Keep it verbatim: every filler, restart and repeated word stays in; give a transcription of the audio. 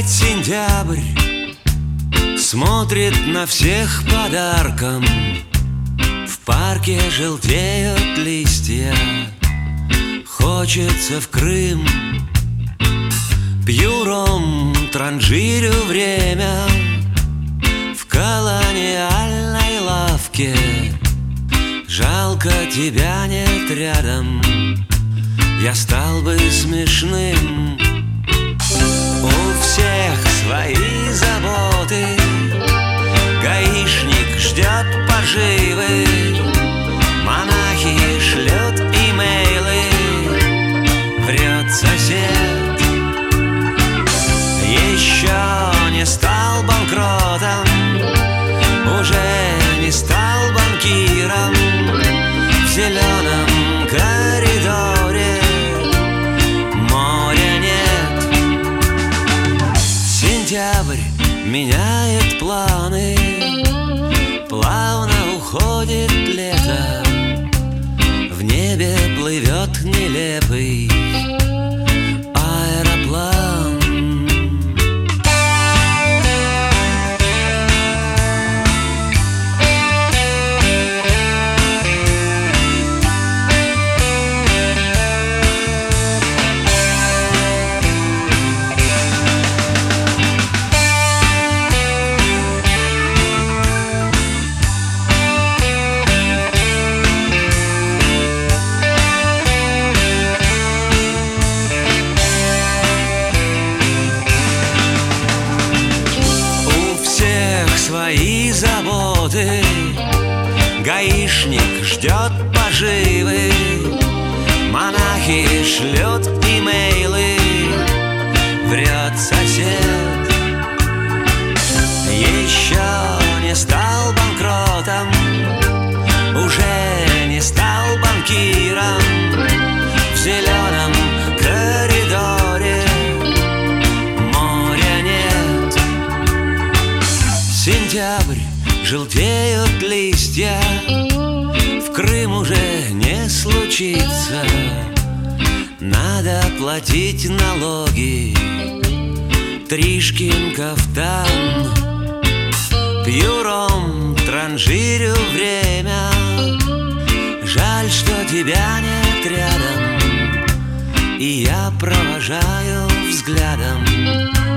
Опять сентябрь смотрит на всех подарком. В парке желтеют листья, хочется в Крым. Пью ром, транжирю время в колониальной лавке. Жалко, тебя нет рядом, я стал бы смешным. У всех свои заботы, гаишник ждет поживы, монахи шлют имейлы, врет сосед. Еще не стал банкротом, уже не стал банкиром. В зеленом коридоре моря нет. Сентябрь меняет планы, плавно уходит лето. В небе плывет нелепый аэроплан. Свои заботы, гаишник ждет поживы, монахи шлют имейлы, врет сосед. Еще не стал банкротом, уже не стал банкиром. В зеленом коридоре моря нет. Сентябрь, желтеют листья, в Крым уже не случится. Надо платить налоги, Тришкин кафтан. Пью ром, транжирю время, жаль, что тебя нет рядом, и я провожаю взглядом